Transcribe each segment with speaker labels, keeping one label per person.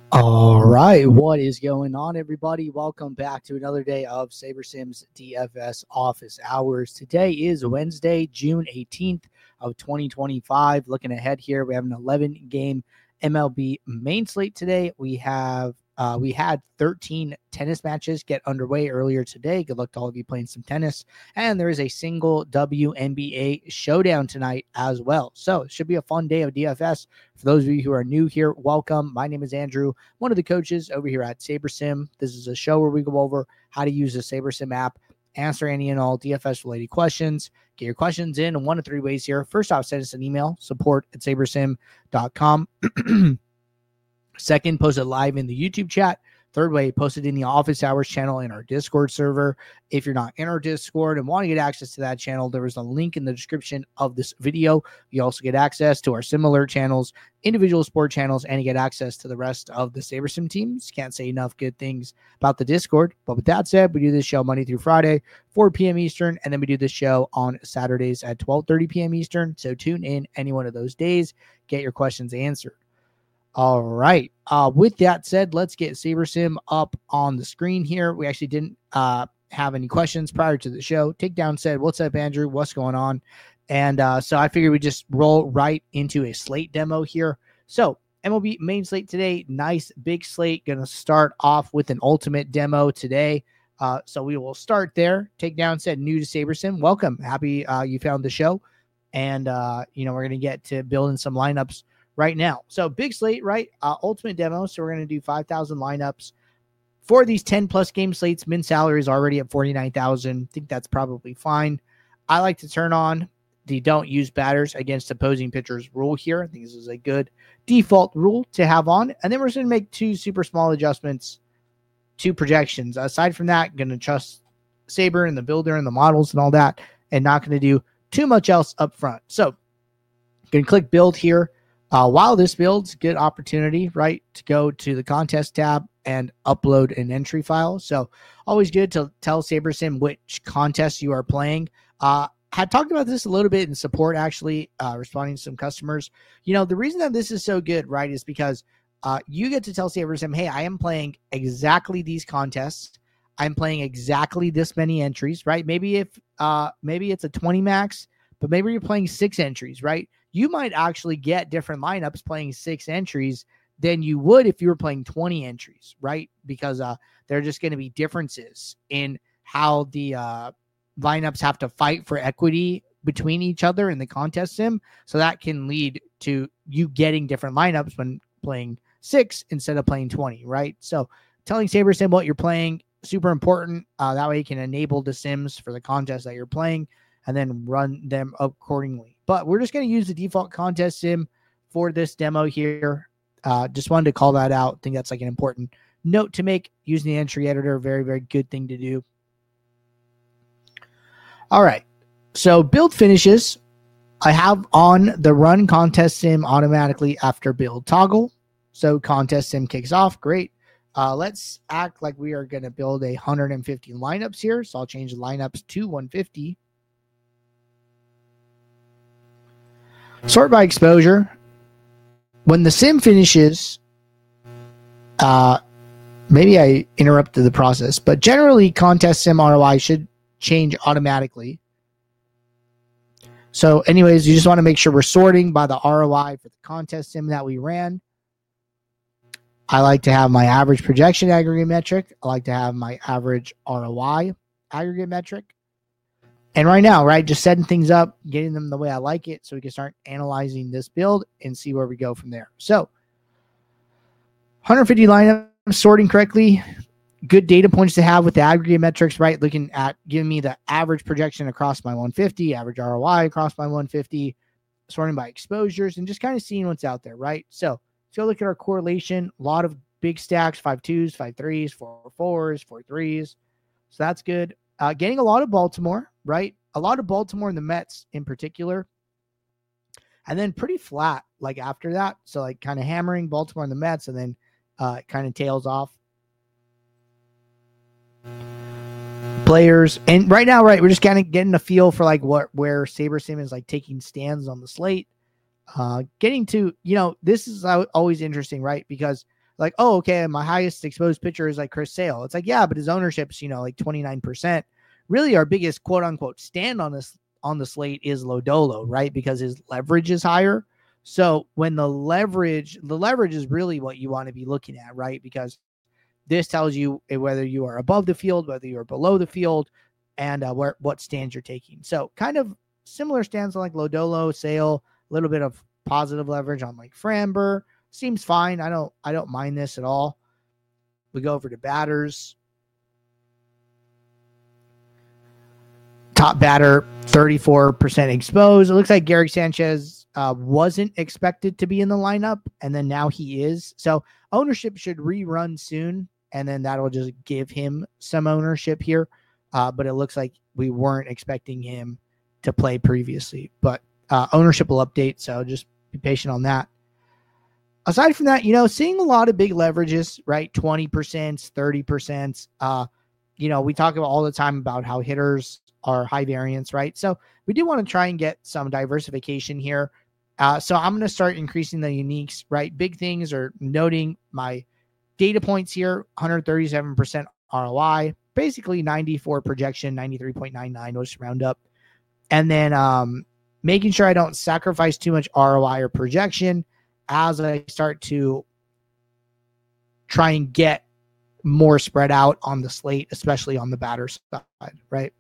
Speaker 1: All right, what is going on, everybody? Welcome back to another day of SaberSims DFS office hours. Today is Wednesday, June 18th of 2025. Looking ahead here, we have an 11-game MLB main slate today. We had 13 tennis matches get underway earlier today. Good luck to all of you playing some tennis. And there is a single WNBA showdown tonight as well. So it should be a fun day of DFS. For those of you who are new here, welcome. My name is Andrew, one of the coaches over here at SaberSim. This is a show where we go over how to use the SaberSim app, answer any and all DFS related questions. Get your questions in one of three ways here. First off, send us an email, support@sabersim.com. Second, post it live in the YouTube chat. Third way, post it in the office hours channel in our Discord server. If you're not in our Discord and want to get access to that channel, there is a link in the description of this video. You also get access to our similar channels, individual sport channels, and you get access to the rest of the SaberSim teams. Can't say enough good things about the Discord. But with that said, we do this show Monday through Friday, 4 p.m. Eastern, and then we do this show on Saturdays at 12:30 p.m. Eastern. So tune in any one of those days. Get your questions answered. All right. With that said, let's get SaberSim up on the screen here. We actually didn't have any questions prior to the show. Takedown said, "What's up, Andrew? What's going on?" And so I figured we'd just roll right into a slate demo here. So MLB main slate today, nice big slate. Going to start off with an ultimate demo today. So we will start there. Takedown said, "New to SaberSim. Welcome. Happy you found the show." And, we're going to get to building some lineups right now. So big slate, right? Ultimate demo. So we're going to do 5,000 lineups for these 10 plus game slates. Min salary is already at 49,000. I think that's probably fine. I like to turn on the don't use batters against opposing pitchers rule here. I think this is a good default rule to have on. And then we're just going to make two super small adjustments to projections. Aside from that, going to trust Saber and the builder and the models and all that, and not going to do too much else up front. So going to click build here. While this builds, good opportunity, right, to go to the contest tab and upload an entry file. So always good to tell SaberSim which contest you are playing. Had talked about this a little bit in support, actually, responding to some customers. The reason that this is so good, right, is because you get to tell SaberSim, hey, I am playing exactly these contests. I'm playing exactly this many entries, right? Maybe it's a 20 max, but maybe you're playing 6 entries, right? You might actually get different lineups playing 6 entries than you would if you were playing 20 entries, right? Because there are just going to be differences in how the lineups have to fight for equity between each other in the contest sim. So that can lead to you getting different lineups when playing 6 instead of playing 20, right? So telling SaberSim what you're playing, super important. That way you can enable the sims for the contest that you're playing and then run them accordingly. But we're just going to use the default contest sim for this demo here. Just wanted to call that out. I think that's like an important note to make. Using the entry editor, very, very good thing to do. All right. So build finishes. I have on the run contest sim automatically after build toggle. So contest sim kicks off. Great. Let's act like we are going to build 150 lineups here. So I'll change the lineups to 150. Sort by exposure. When the sim finishes, maybe I interrupted the process, but generally contest sim ROI should change automatically. So anyways, you just want to make sure we're sorting by the ROI for the contest sim that we ran. I like to have my average projection aggregate metric. I like to have my average ROI aggregate metric. And right now, right, just setting things up, getting them the way I like it so we can start analyzing this build and see where we go from there. So 150 lineups, sorting correctly, good data points to have with the aggregate metrics, right? Looking at giving me the average projection across my 150, average ROI across my 150, sorting by exposures, and just kind of seeing what's out there, right? So let's go look at our correlation. A lot of big stacks, 5.2s, 5.3s, 4.4s, 4.3s. So that's good. Getting a lot of Baltimore, right? A lot of Baltimore and the Mets in particular. And then pretty flat, like after that. So like kind of hammering Baltimore and the Mets, and then it kind of tails off. Players. And right now, right, we're just kind of getting a feel for like where SaberSim is like taking stands on the slate. Getting to, this is always interesting, right? Because like, oh, okay, my highest exposed pitcher is like Chris Sale. It's like, yeah, but his ownership's, like 29%. Really, our biggest quote unquote stand on the slate is Lodolo, right? Because his leverage is higher. So when the leverage is really what you want to be looking at, right? Because this tells you whether you are above the field, whether you're below the field, and what stands you're taking. So kind of similar stands on like Lodolo, Sale, a little bit of positive leverage on like Framber. Seems fine. I don't mind this at all. We go over to batters. Top batter, 34% exposed. It looks like Gary Sanchez wasn't expected to be in the lineup, and then now he is. So ownership should rerun soon, and then that'll just give him some ownership here. But it looks like we weren't expecting him to play previously. But ownership will update, so just be patient on that. Aside from that, seeing a lot of big leverages, right? 20%, 30%. We talk about all the time about how hitters are high variance, right? So we do want to try and get some diversification here. So I'm going to start increasing the uniques, right? Big things are noting my data points here, 137% ROI, basically 94 projection, 93.99, we'll just round up. And then making sure I don't sacrifice too much ROI or projection as I start to try and get more spread out on the slate, especially on the batter side, right?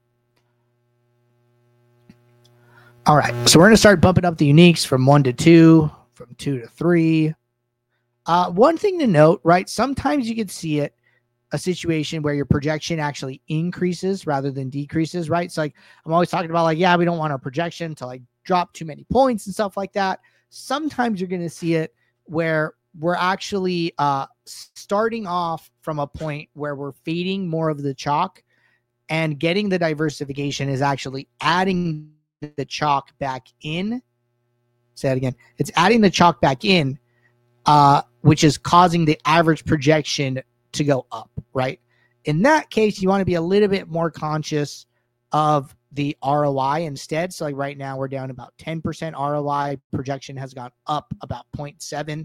Speaker 1: All right, so we're going to start bumping up the uniques from 1 to 2, from 2 to 3. One thing to note, right? Sometimes you can see a situation where your projection actually increases rather than decreases, right? So like I'm always talking about like, yeah, we don't want our projection to like drop too many points and stuff like that. Sometimes you're going to see it where we're actually starting off from a point where we're fading more of the chalk, and getting the diversification is actually adding the chalk back in. Say it again. It's adding the chalk back in, which is causing the average projection to go up, right? In that case, you want to be a little bit more conscious of the ROI instead. So like right now we're down about 10% ROI. Projection has gone up about 0.7.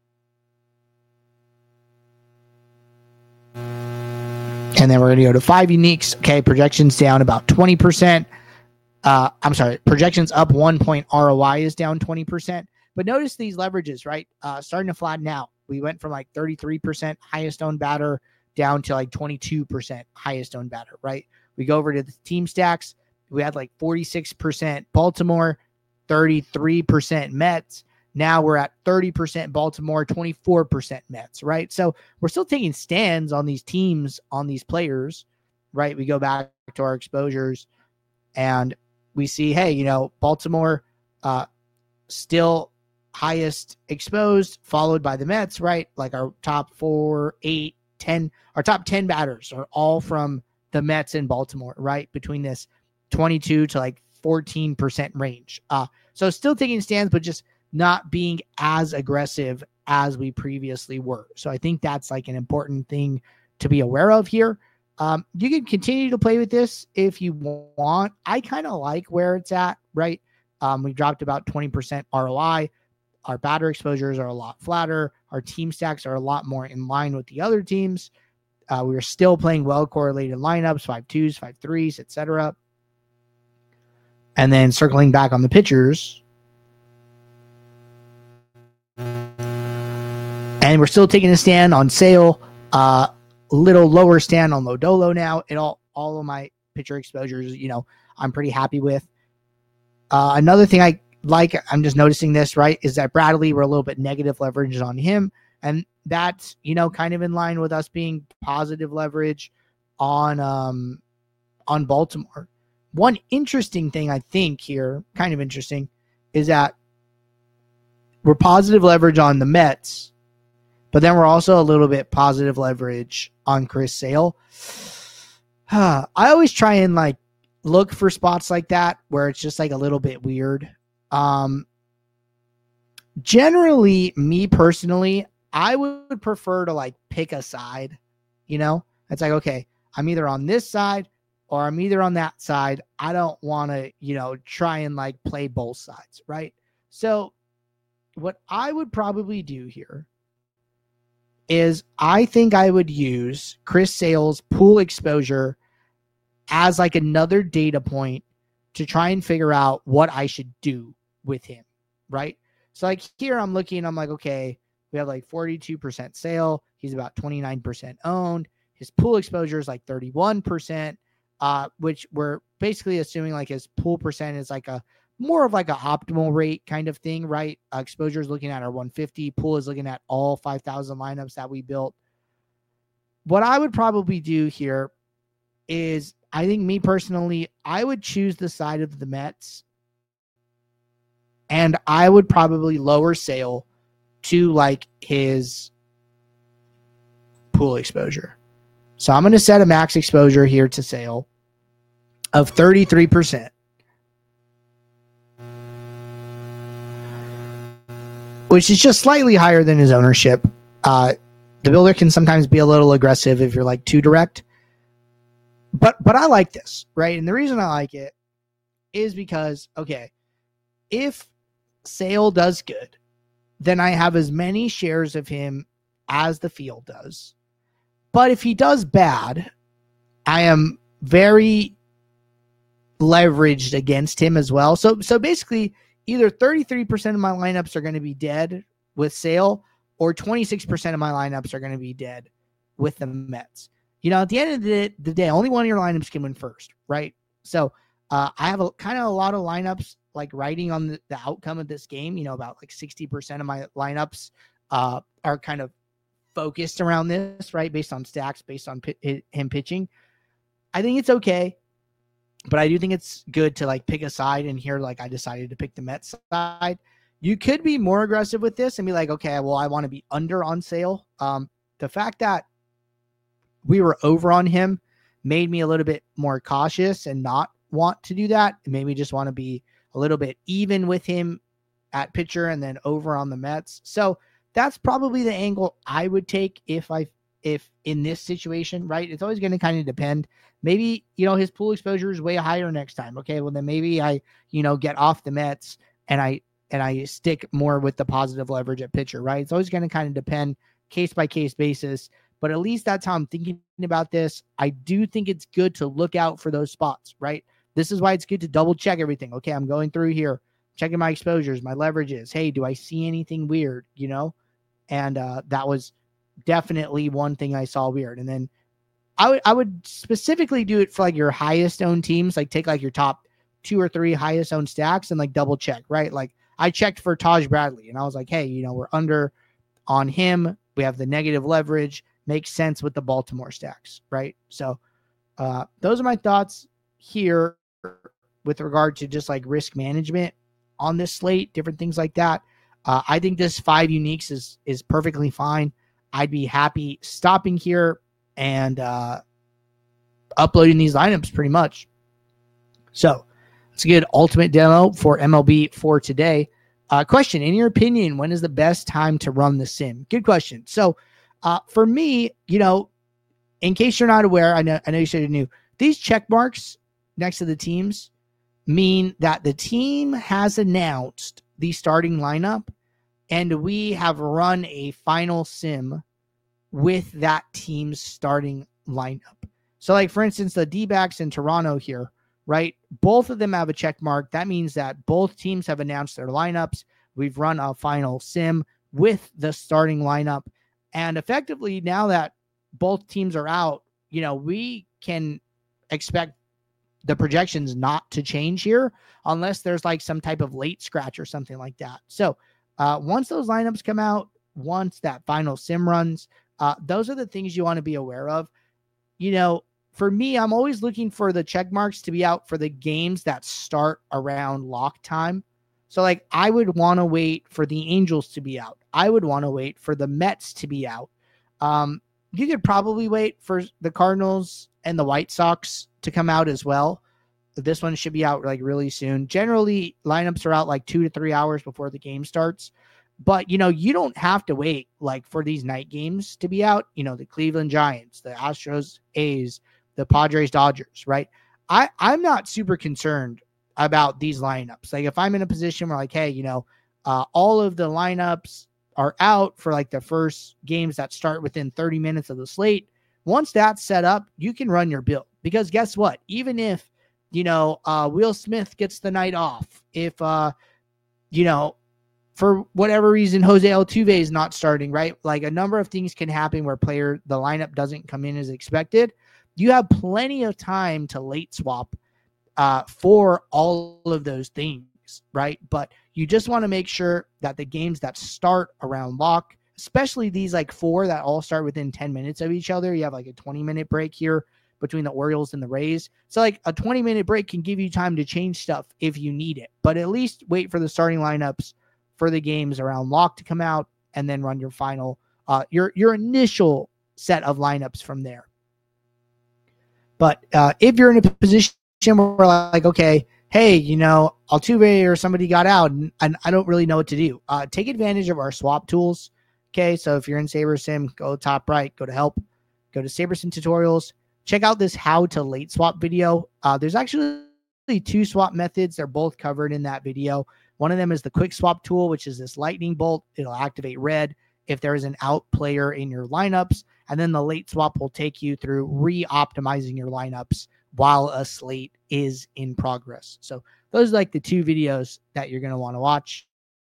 Speaker 1: And then we're going to go to 5 uniques. Okay, projections down about 20%. Projections up 1 point. ROI is down 20%. But notice these leverages, right? Starting to flatten out. We went from like 33% highest owned batter down to like 22% highest owned batter, right? We go over to the team stacks. We had like 46% Baltimore, 33% Mets. Now we're at 30% Baltimore, 24% Mets, right? So we're still taking stands on these teams, on these players, right? We go back to our exposures and we see, hey, Baltimore still highest exposed, followed by the Mets, right? Like our top 4, 8, 10, our top 10 batters are all from the Mets and Baltimore, right? Between this 22 to like 14% range. So still taking stands, but just not being as aggressive as we previously were. So I think that's like an important thing to be aware of here. You can continue to play with this if you want. I kind of like where it's at, right? We dropped about 20% ROI. Our batter exposures are a lot flatter. Our team stacks are a lot more in line with the other teams. We are still playing well-correlated lineups, 5-2s, 5-3s, etc. And then circling back on the pitchers. And we're still taking a stand on Sale. Little lower stand on Lodolo now. All of my pitcher exposures, I'm pretty happy with. Another thing I'm just noticing this, right, is that Bradley, we're a little bit negative leverage on him. And that's, kind of in line with us being positive leverage on Baltimore. One interesting thing I think here, kind of interesting, is that we're positive leverage on the Mets, but then we're also a little bit positive leverage on Chris Sale. I always try and like look for spots like that where it's just like a little bit weird. Generally, me personally, I would prefer to like pick a side, It's like, okay, I'm either on this side or I'm either on that side. I don't want to, try and like play both sides, right? So what I would probably do here is I think I would use Chris Sale's pool exposure as like another data point to try and figure out what I should do with him, right? So like here I'm looking, I'm like, okay, we have like 42% sale. He's about 29% owned. His pool exposure is like 31%, which we're basically assuming like his pool percent is like a more of like an optimal rate kind of thing, right? Exposure is looking at our 150. Pool is looking at all 5,000 lineups that we built. What I would probably do here is, I think me personally, I would choose the side of the Mets, and I would probably lower Sale to like his pool exposure. So I'm going to set a max exposure here to Sale of 33%, which is just slightly higher than his ownership. The builder can sometimes be a little aggressive if you're like too direct. But I like this, right? And the reason I like it is because, okay, if Sale does good, then I have as many shares of him as the field does. But if he does bad, I am very leveraged against him as well. So basically, either 33% of my lineups are going to be dead with Sale, or 26% of my lineups are going to be dead with the Mets. You know, at the end of the day, only one of your lineups can win first, right? So I have a lot of lineups like riding on the outcome of this game. You know, about like 60% of my lineups are kind of focused around this, right? Based on stacks, based on him pitching. I think it's okay, but I do think it's good to like pick a side. And here, like I decided to pick the Mets side. You could be more aggressive with this and be like, okay, well, I want to be under on Sale. The fact that we were over on him made me a little bit more cautious and not want to do that. It made me just want to be a little bit even with him at pitcher and then over on the Mets. So that's probably the angle I would take if in this situation, right? It's always going to kind of depend. Maybe, you know, his pool exposure is way higher next time. Okay, well then maybe I, you know, get off the Mets and I stick more with the positive leverage at pitcher, right? It's always going to kind of depend case by case basis. But at least that's how I'm thinking about this. I do think it's good to look out for those spots, right? This is why it's good to double check everything. Okay, I'm going through here, checking my exposures, my leverages. Hey, do I see anything weird, you know? And that was definitely one thing I saw weird. And then I would specifically do it for like your highest owned teams, like take like your top 2 or 3 highest owned stacks and like double check, right? Like I checked for Taj Bradley and I was like, hey, you know, we're under on him. We have the negative leverage. Makes sense with the Baltimore stacks, right? So those are my thoughts here with regard to just like risk management on this slate, different things like that. I think this 5 uniques is perfectly fine. I'd be happy stopping here and uploading these lineups pretty much. So it's a good ultimate demo for MLB for today. Question, in your opinion, when is the best time to run the sim? Good question. So for me, you know, in case you're not aware, I know you said you knew, these check marks next to the teams mean that the team has announced the starting lineup and we have run a final sim with that team's starting lineup. So like, for instance, the D-backs in Toronto here, right? Both of them have a check mark. That means that both teams have announced their lineups. We've run a final sim with the starting lineup. And effectively, now that both teams are out, you know, we can expect the projections not to change here unless there's like some type of late scratch or something like that. So once those lineups come out, once that final sim runs, those are the things you want to be aware of. You know, for me, I'm always looking for the check marks to be out for the games that start around lock time. So like I would want to wait for the Angels to be out. I would want to wait for the Mets to be out. You could probably wait for the Cardinals and the White Sox to come out as well. This one should be out like really soon. Generally, lineups are out like 2 to 3 hours before the game starts. But, you know, you don't have to wait like for these night games to be out. You know, the Cleveland Giants, the Astros, A's, the Padres, Dodgers, right? I'm not super concerned about these lineups. Like if I'm in a position where like, hey, you know, all of the lineups are out for like the first games that start within 30 minutes of the slate, once that's set up, you can run your build. Because guess what? Even if, Will Smith gets the night off, if, for whatever reason, Jose Altuve is not starting, right? Like a number of things can happen where the lineup doesn't come in as expected. You have plenty of time to late swap for all of those things, right? But you just want to make sure that the games that start around lock, especially these like 4 that all start within 10 minutes of each other, you have like a 20-minute break here between the Orioles and the Rays. So like a 20-minute break can give you time to change stuff if you need it, but at least wait for the starting lineups for the games around lock to come out and then run your final, your initial set of lineups from there. But if you're in a position where like, okay, hey, Altuve or somebody got out and I don't really know what to do, take advantage of our swap tools. Okay, so if you're in SaberSim, go top right, go to help, go to SaberSim tutorials, check out this how to late swap video. There's actually 2 swap methods. They're both covered in that video. One of them is the quick swap tool, which is this lightning bolt. It'll activate red if there is an out player in your lineups. And then the late swap will take you through re-optimizing your lineups while a slate is in progress. So those are like the 2 videos that you're going to want to watch.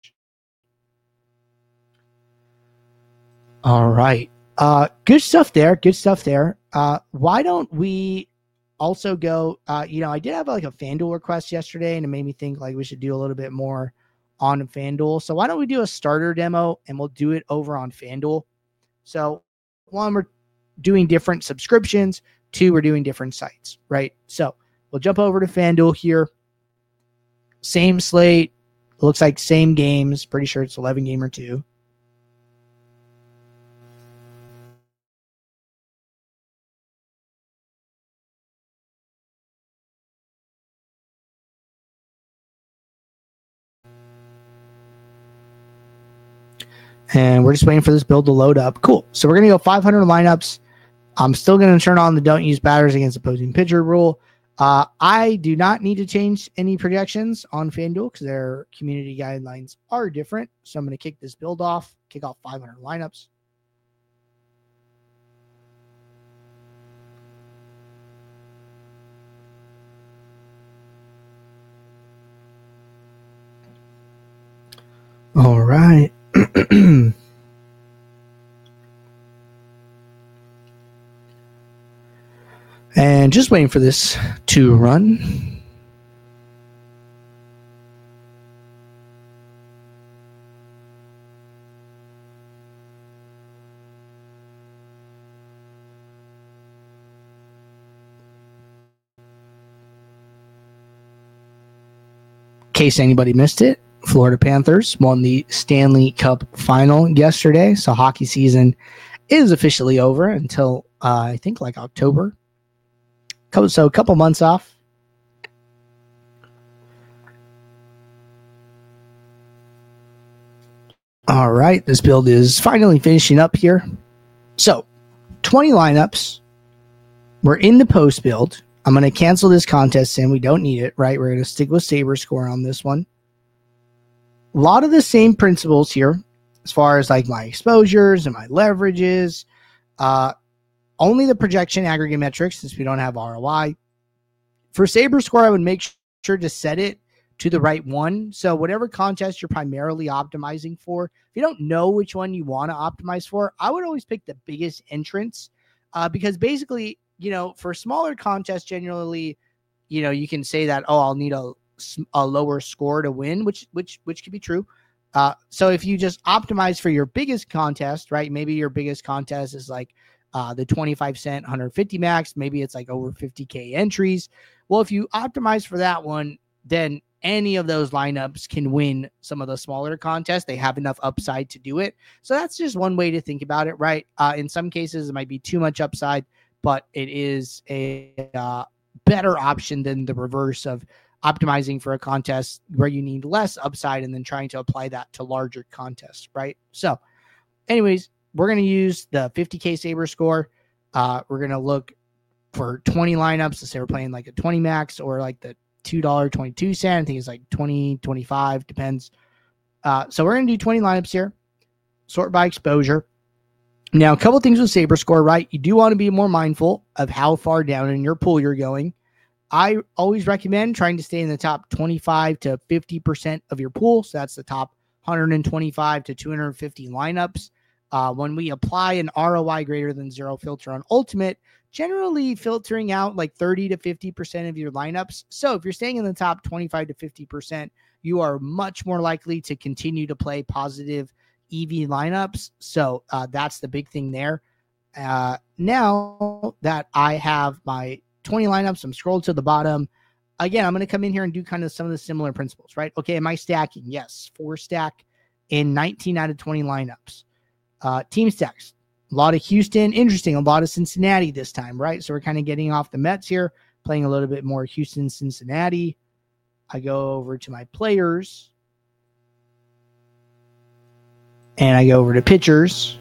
Speaker 1: All right. Good stuff there. Why don't we also go, I did have like a FanDuel request yesterday and it made me think like we should do a little bit more on FanDuel. So why don't we do a starter demo and we'll do it over on FanDuel. So 1, we're doing different subscriptions. 2, we're doing different sites, right? So we'll jump over to FanDuel here. Same slate. Looks like same games. Pretty sure it's 11 game or 2. And we're just waiting for this build to load up. Cool. So we're going to go 500 lineups. I'm still going to turn on the don't use batters against opposing pitcher rule. I do not need to change any projections on FanDuel because their community guidelines are different. So I'm going to kick this build off, kick off 500 lineups. All right. And just waiting for this to run. In case anybody missed it, Florida Panthers won the Stanley Cup final yesterday. So hockey season is officially over until I think like October. So a couple months off. All right. This build is finally finishing up here. So 20 lineups. We're in the post build. I'm going to cancel this contest and we don't need it, right? We're going to stick with Saber Score on this one. A lot of the same principles here as far as like my exposures and my leverages. Only the projection aggregate metrics since we don't have ROI. For Saber Score, I would make sure to set it to the right one. So whatever contest you're primarily optimizing for, if you don't know which one you want to optimize for, I would always pick the biggest entrance because basically, for smaller contests, generally, you can say that, I'll need a lower score to win, which could be true. So if you just optimize for your biggest contest, right? Maybe your biggest contest is like the 25 cent 150 max. Maybe it's like over 50K entries. Well, if you optimize for that one, then any of those lineups can win some of the smaller contests. They have enough upside to do it. So that's just one way to think about it, right? In some cases, it might be too much upside, but it is a better option than the reverse of optimizing for a contest where you need less upside and then trying to apply that to larger contests, right? So anyways, we're going to use the 50K Saber Score. We're going to look for 20 lineups. Let's say we're playing like a 20 max or like the $2.22. I think it's like 20, 25, depends. So we're going to do 20 lineups here. sort by exposure. Now, a couple things with Saber Score, right? You do want to be more mindful of how far down in your pool you're going. I always recommend trying to stay in the top 25 to 50% of your pool. So that's the top 125 to 250 lineups. When we apply an ROI greater than 0 filter on Ultimate, generally filtering out like 30 to 50% of your lineups. So if you're staying in the top 25 to 50%, you are much more likely to continue to play positive EV lineups. So that's the big thing there. Now that I have my 20 lineups, I'm scrolled to the bottom. Again, I'm going to come in here and do kind of some of the similar principles, right? Okay, am I stacking? Yes, 4 stack in 19 out of 20 lineups. Team stacks, a lot of Houston. Interesting, a lot of Cincinnati this time, right? So we're kind of getting off the Mets here, playing a little bit more Houston, Cincinnati. I go over to my players. And I go over to pitchers.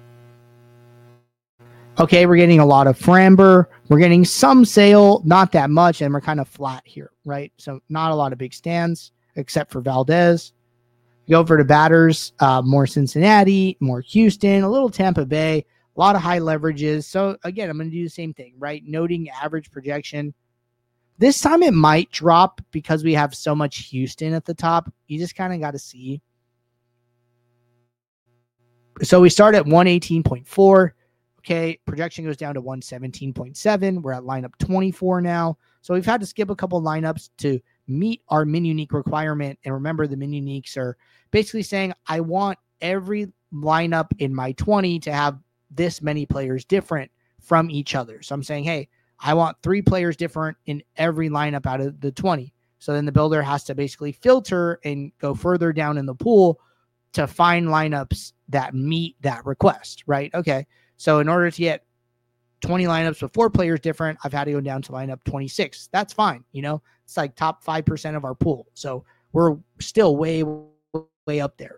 Speaker 1: Okay, we're getting a lot of Framber. We're getting some Sale, not that much, and we're kind of flat here, right? So not a lot of big stands, except for Valdez. Go over to batters, more Cincinnati, more Houston, a little Tampa Bay, a lot of high leverages. So again, I'm going to do the same thing, right? Noting average projection. This time it might drop because we have so much Houston at the top. You just kind of got to see. So we start at 118.4. Okay, projection goes down to 117.7. We're at lineup 24 now. So we've had to skip a couple lineups to meet our min unique requirement. And remember, the min uniques are basically saying, I want every lineup in my 20 to have this many players different from each other. So I'm saying, hey, I want 3 players different in every lineup out of the 20. So then the builder has to basically filter and go further down in the pool to find lineups that meet that request, right? Okay. So in order to get 20 lineups with 4 players different, I've had to go down to lineup 26. That's fine. You know, it's like top 5% of our pool. So we're still way up there.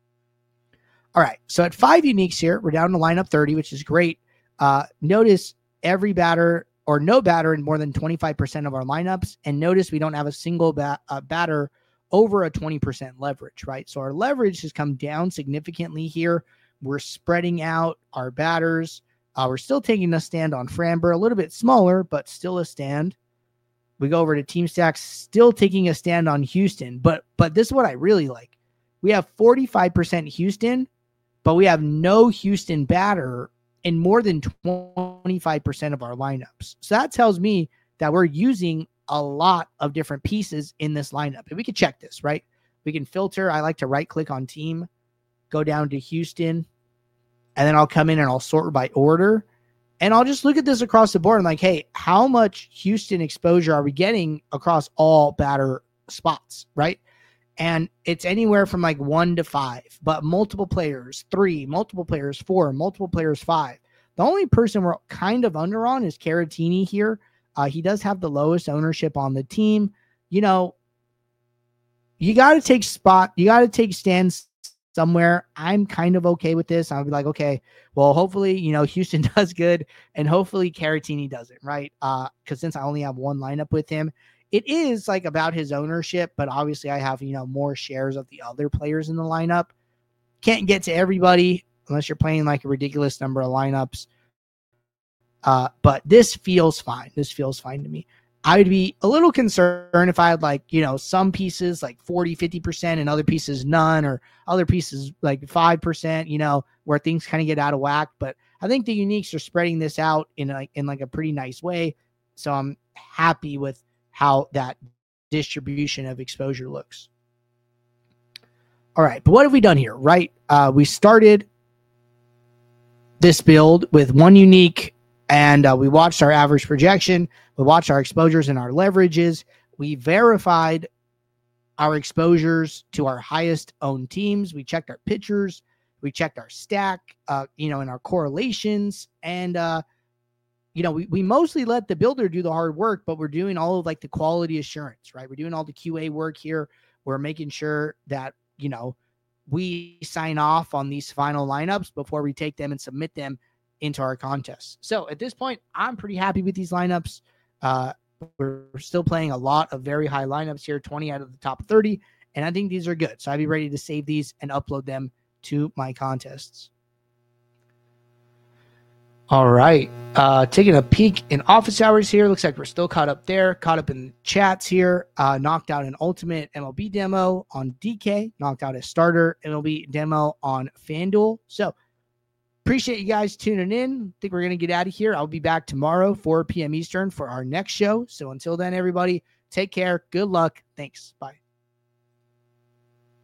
Speaker 1: All right. So at 5 uniques here, we're down to lineup 30, which is great. Notice every batter or no batter in more than 25% of our lineups. And notice we don't have a single batter over a 20% leverage, right? So our leverage has come down significantly here. We're spreading out our batters. We're still taking a stand on Framber, a little bit smaller, but still a stand. We go over to Team Stacks, still taking a stand on Houston. But this is what I really like. We have 45% Houston, but we have no Houston batter in more than 25% of our lineups. So that tells me that we're using a lot of different pieces in this lineup. And we can check this, right? We can filter. I like to right click on team, go down to Houston, and then I'll come in and I'll sort by order. And I'll just look at this across the board and like, hey, how much Houston exposure are we getting across all batter spots, right? And it's anywhere from like 1 to 5, but multiple players, 3, multiple players, 4, multiple players, 5. The only person we're kind of under on is Caratini here. He does have the lowest ownership on the team. You know, you got to take stands somewhere. I'm kind of okay with this. I'll be like, okay, well, hopefully, you know, Houston does good and hopefully Caratini doesn't, right? Because since I only have 1 lineup with him, it is like about his ownership, but obviously I have, you know, more shares of the other players in the lineup. Can't get to everybody unless you're playing like a ridiculous number of lineups. But this feels fine. This feels fine to me. I would be a little concerned if I had like, you know, some pieces like 40, 50% and other pieces none, or other pieces like 5%, you know, where things kind of get out of whack. But I think the uniques are spreading this out in like a pretty nice way. So I'm happy with how that distribution of exposure looks. All right. But what have we done here, right? We started this build with 1 unique. And we watched our average projection. We watched our exposures and our leverages. We verified our exposures to our highest owned teams. We checked our pitchers. We checked our stack, and our correlations. And, we mostly let the builder do the hard work, but we're doing all of like the quality assurance, right? We're doing all the QA work here. We're making sure that, we sign off on these final lineups before we take them and submit them into our contests. So at this point, I'm pretty happy with these lineups. We're still playing a lot of very high lineups here, 20 out of the top 30, and I think these are good. So I'd be ready to save these and upload them to my contests. All right. Taking a peek in office hours here. Looks like we're still caught up there. Caught up in chats here. Knocked out an ultimate MLB demo on DK. Knocked out a starter MLB demo on FanDuel. So appreciate you guys tuning in. I think we're going to get out of here. I'll be back tomorrow, 4 p.m. Eastern for our next show. So until then, everybody, take care. Good luck. Thanks. Bye.